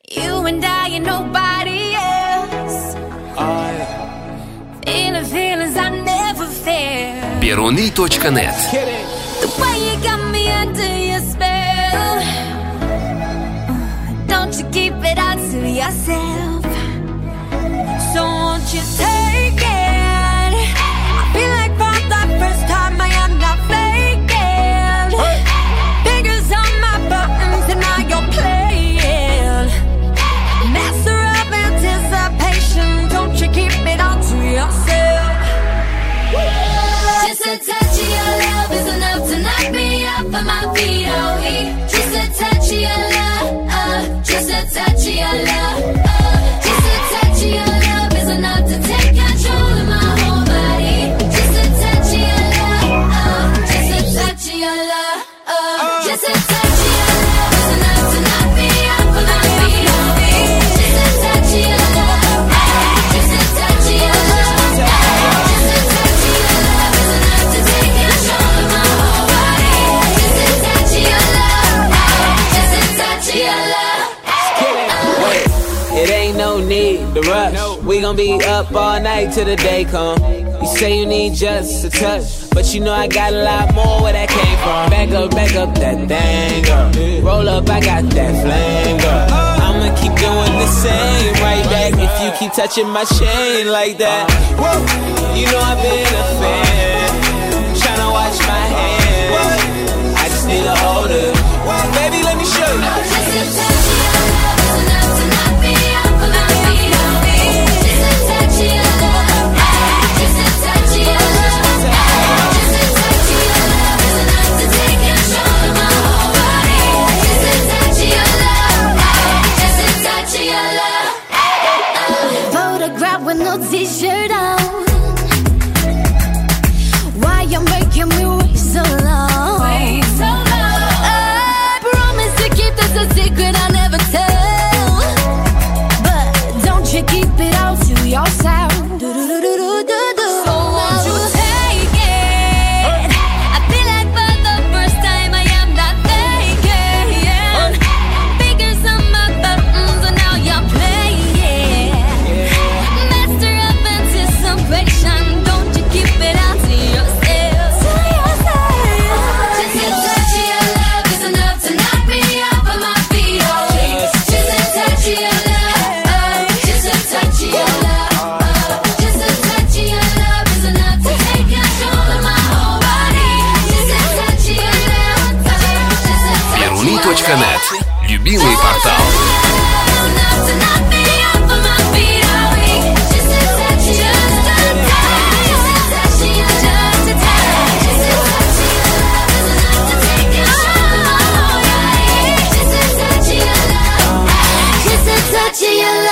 You and I and nobody else. Feeling feelings I never felt. Peruni.net. The way you got me under your spell. Don't you keep it all to yourself. So won't you take it? I feel like for the first time I am not faking. Fingers on my buttons and now you're playing. Master of anticipation. Don't you keep it all to yourself. Just a touch of your love is enough to knock me off of my feet, oh just a touch of your love, just a touch of your love, just a touch of your love is enough to take control of my whole body. Just a touch of your love, just a touch of your love, just a touch of your love is enough to knock me off of my feet, oh just a touch of your love, just a touch of your love, just a touch of your love is enough to take control of my whole body. Just a touch of your love, just a touch of your love. It ain't no need to rush. We gon' be up all night till the day come. You say you need just a touch, but you know I got a lot more where that came from. Back up that thing, girl. Roll up, I got that flame, girl. I'ma keep doing the same right back if you keep touching my chain like that. You know I've been a fan, tryna watch my hand. I just need a holder. Baby, let me show you. Just a touch of your love is enough to knock me off of my feet, oh just a touch of your love, just a touch of your love, just a touch of your love is enough to take control of my whole body. Just a touch of your love, just a touch of your love. Photograph with no t-shirt on. Why you making me wait so long? Wait so long. I promise to keep this a secret I never tell. But don't you keep it all to yourself. So won't you take it? I feel like for the first time I am not faking. Fingers on my buttons and now you're playing. Master of anticipation. Don't you keep it all to yourself. Just a touch of your love is enough to knock me off of my feet, oh just a touch of your love, just a touch of your love, just a touch of your love is enough to take control of my whole body. Just a touch of your love, just a touch of your love. Peruni.net. Любимый портал. Enough to knock me off of my feet, oh just a touch of your love, just a touch of your love, just a touch of your love is enough to take control of my whole body. Just a touch of your love, just a touch of your love.